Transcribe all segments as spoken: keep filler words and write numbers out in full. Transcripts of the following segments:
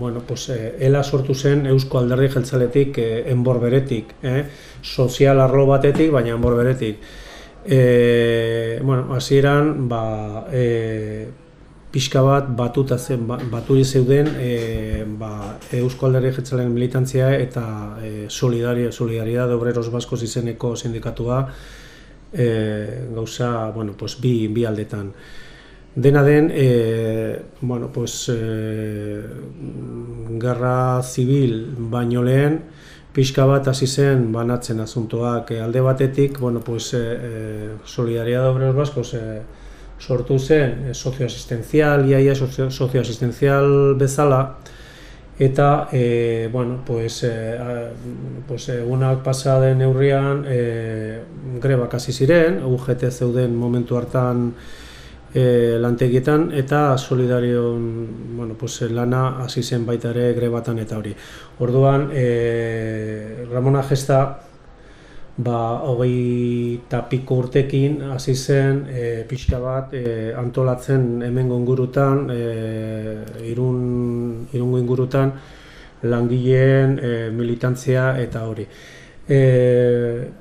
bueno, pues, eh, ela sortu zen Eusko Alderdi Jeltzaletik, eh, enbor beretik, eh, sozial arlo batetik, baina enbor beretik. E, bueno, hasieran ba, e, pixka bat batuta zen, baturi zeuden e, ba, Eusko Alderdi Jeltzalearen militantzia eta e, Solidaridad de Obreros Vascos izeneko sindikatua e, gauza, bueno, pues, bi, bi aldetan. Dena den, e, bueno, pues, e, gerra zibil baino lehen, pixka bat hasi zen banatzen asuntoak. Alde batetik, bueno, pues, eh, Solidaridad de Obreros Vascos eh, sortu zen eh, sozioasistenzial, iaia sozioasistenzial bezala, eta, eh, bueno, pues, eh, pues, egunak pasa den neurrian eh, grebak hasi ziren, U G T zeuden momentu hartan E, lantegietan, eta Solidarion, bueno, pues, lana hasi zen baita ere grebatan eta hori. Orduan, e, Ramona Gesta ba, hogeita piko urtekin hasi zen e, pixka bat e, antolatzen hemengo ingurutan, e, irun, irungo ingurutan langileen e, militantzia eta hori. E,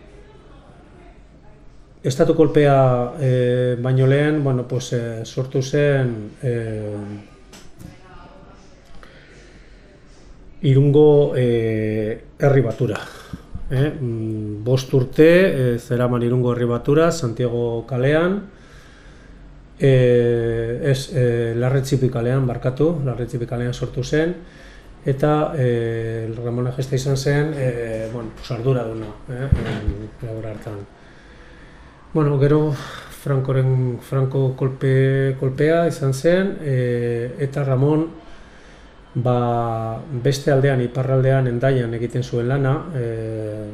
Estatu kolpea e, baino lehen, bueno, pues, e, sortu zen e, Irungo e, herri batura. Eh? Bost urte e, zeraman Irungo herri batura, Santiago kalean, e, ez, e, Larretxipi kalean, barkatu, Larretxipi kalean sortu zen, eta e, Ramona Gesta izan zen, e, bueno, pues, arduraduna, eh? Labor hartan. Bueno, gero Frankoren, Franko kolpe, kolpea izan zen, e, eta Ramon ba, beste aldean, iparraldean, Hendaian egiten zuen lana, e,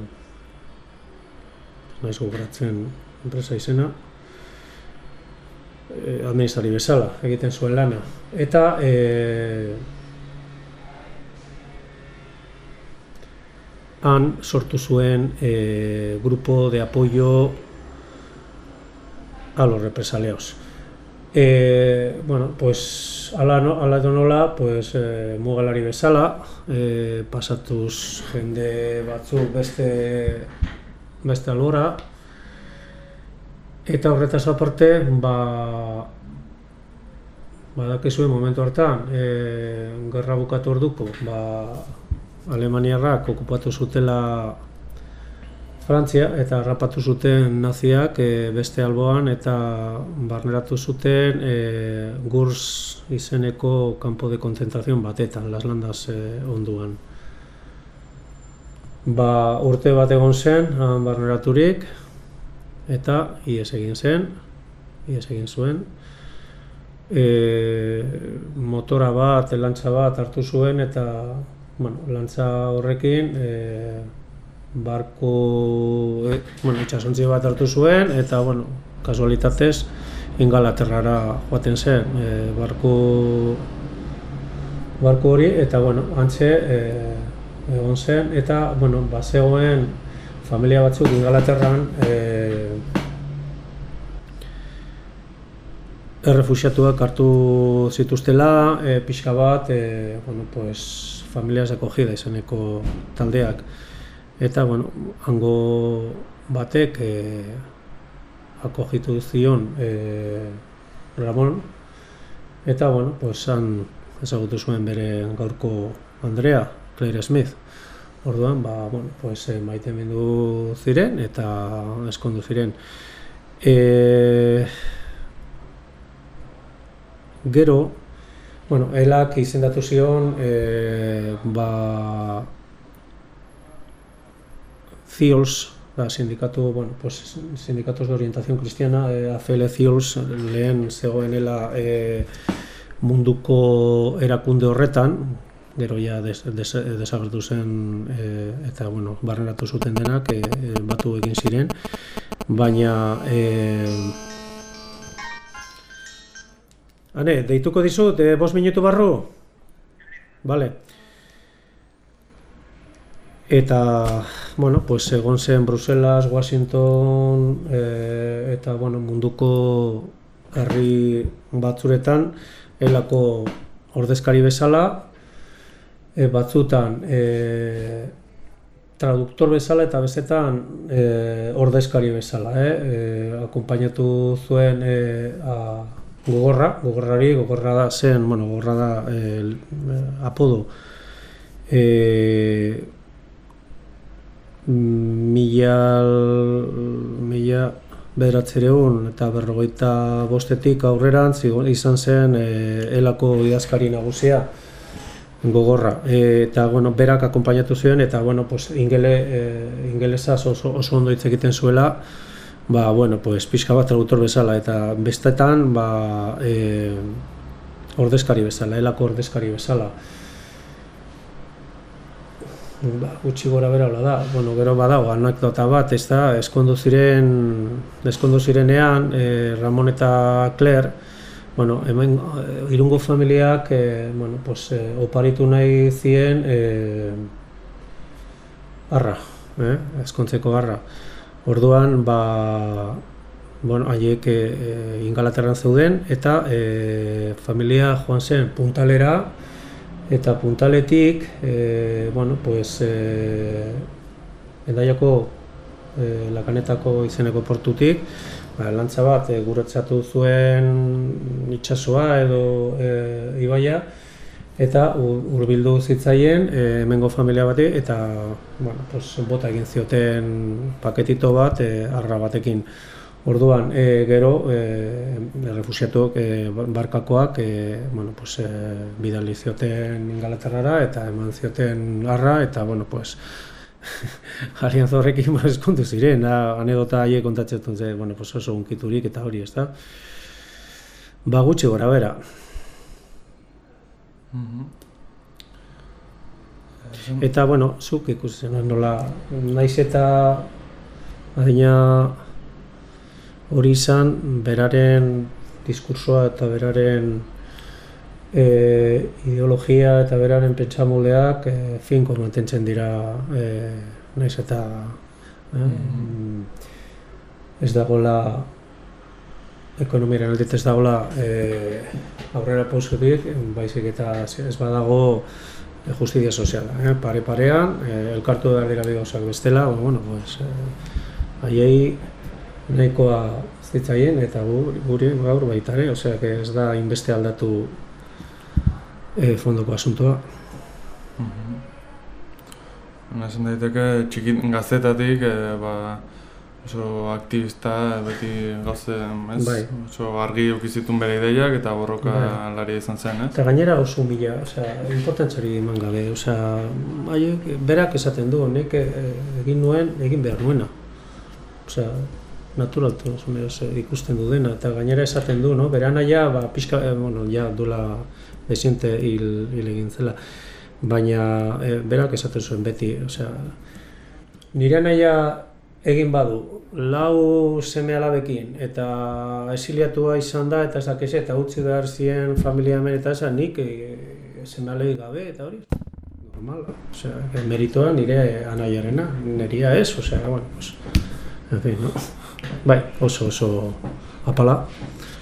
naiz gogoratzen enpresa izena, e, administrari bezala egiten zuen lana. Eta e, han sortu zuen e, grupo de apoyo a los represaliados. Eh, bueno, pues, ala, no, ala edo nola, pues, eh, mugalari bezala, eh, pasatuz jende batzuk beste, beste alora, eta horretaz aparte, ba, badakizue momentu hartan, eh, gerra bukatu orduko, ba, Alemaniarrak okupatu zutela Frantzia, eta harrapatu zuten naziak e, beste alboan, eta barneratu zuten e, Gurs izeneko campo de concentración batetan, Las Landas e, onduan. Ba, urte bat egon zen, han barneraturik, eta ihes egin zen, ihes egin zuen. E, motora bat, lantza bat hartu zuen, eta, bueno, lantza horrekin, e, barko, eh, bueno, itxasontzi bat hartu zuen, eta, bueno, kasualitatez, Ingalaterrara joaten zen, e, barko, barko hori, eta, bueno, hantxe e, egon zen, eta, bueno, bazegoen familia batzuk Ingalaterran e, errefuxiatuak hartu zituztela, e, pixka bat, e, bueno, pues, familias de acogida izeneko taldeak. Eta, bueno, hango batek e, akogitu zion e, Ramon, eta, bueno, pues, han ezagutu zuen bere gaurko Andrea, Claire Smith. Orduan, ba, bueno, pues, e, maitemindu ziren eta eskondu ziren. E, gero, bueno, elak izendatu zion, e, ba, C I O L S, da, sindikatu, bueno, pues, Sindicatos de Orientación Cristiana, eh, A F L C I O L S, lehen zegoenela eh, munduko erakunde horretan, gero ja des, des, desagertu zen eh, eta, bueno, barneratu zuten denak, eh, batu egin ziren, baina eh, Ane, deituko dizut, eh, bost minutu barru? Vale. Eta, bueno, pues, egon zen Bruselas, Washington, e, eta, bueno, munduko herri batzuretan, elako ordezkari bezala, e, batzutan e, traduktor bezala eta bestetan e, ordezkari bezala, eh? E, akompainatu zuen e, a, gogorra, gogorrari, gogorra da zen, bueno, gogorra da e, apodo. E, mila, mila bederatziehun eta berrogeita bostetik aurrerantz izan zen e, elako idazkari nagusia gogorra. E, eta bueno, berak akompainatu zuen eta bueno, pues, ingele, e, ingelesaz oso, oso ondo hitz egiten zuela, ba, bueno, pues, pixka bat traductor bezala eta bestetan ba, e, ordezkari bezala, elako ordezkari bezala. Ba, gutxi gora bera hola da, bueno, gero badago anekdota bat, ez da, eskondu ziren, eskondu zirenean, e, Ramon eta Claire, bueno, hemen Irungo familiak, e, bueno, pues, e, oparitu nahi zien e, arra, eh? Eskontzeko arra. Orduan, ba, bueno, haiek e, Ingalaterran zeuden, eta e, familia joan zen Puntalera, eta Puntaletik, e, bueno, pues, e, Hendaiako e, Lakanetako izeneko portutik, ba, lantza bat e, guretzatu zuen itsasoa edo e, ibaia, eta hurbildu zitzaien e, hemengo familia bati, eta bueno, pues, bota egin zioten paketito bat e, arra batekin. Orduan, e, gero, e, refusiatuak e, barkakoak e, bueno, pues, e, bidali zioten Ingalaterrara eta eman zioten arra, eta bueno, pues, Alianza horrekin eskondu ziren, anedota haiek kontatzen dut, bueno, pues oso unkiturik eta hori, ez da? Ba, gutxi gora bera. Eta, bueno, zuk ikusten, nola, naiz eta adina hori izan, beraren diskursoa eta beraren e, ideologia eta beraren pentsamoldeak e, finko mantentzen dira, e, naiz eta e, mm. ez dagoela ekonomiaren aldetik ez dagoela e, aurrera pausotik, baizik eta ez badago e, justizia soziala, eh? Pare-parean, e, elkartu behar dira bi gauzak bestela, bueno, pues, e, haiei nahikoa zitzaien eta guri gaur baita ere, osea, ez da inbeste aldatu e, fondoko asuntoa. Esan daiteke txikit gaztetatik, e, ba, oso aktivista, beti gauze, ez? Bai. Oso argi ukizitun bere ideiak eta borroka bai. Laria izan zen, ez? Eta gainera oso mila, osea, importantzari eman gabe, osea, haiek berak esaten du, nik egin nuen, egin behar nuena. Osea, naturaltasunez ikusten du dena, eta gainera esaten du, no? Bere anaia, ba, pixka, eh, bueno, ja, duela desiente hil, hil egin zela, baina eh, berak esaten zuen beti, osea, nire anaia egin badu, lau seme alabekin, eta esiliatua izan da, eta ez dakiz, eta utzi behar zien familia hemen eta esan, nik e, seme alabek gabe, eta hori, normal, osea, meritoa nire anaiarena, nirea ez, osea, bueno, pues, en fin, no? Bai, oso oso apala.